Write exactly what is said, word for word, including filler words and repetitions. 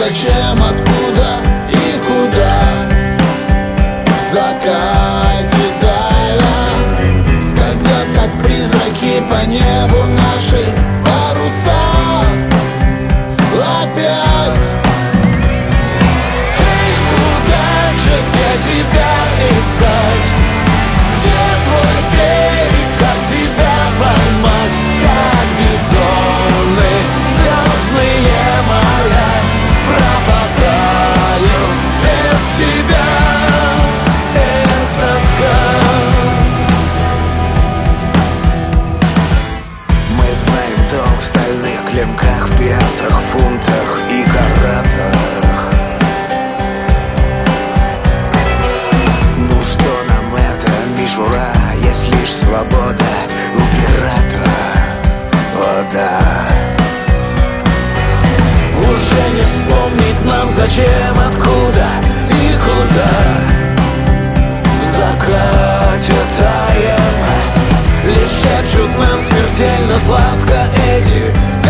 зачем, откуда и куда. В закате тая скользят, как призраки, по небу наши паруса. Опять. Эй, удача, где тебя искать? Где твой берег, как тебя поймать? Как бездонны звездные моря, пропадаю без тебя. Эх, тоска. Мы знаем толк в стальных клинках, в пиастрах, фунтах и каратах. Ну что нам это, мишура, есть лишь свобода у пирата. О да. Уже не вспомнить нам, зачем, откуда и куда. В закате таем лишь шепчут нам смертельно сладко эти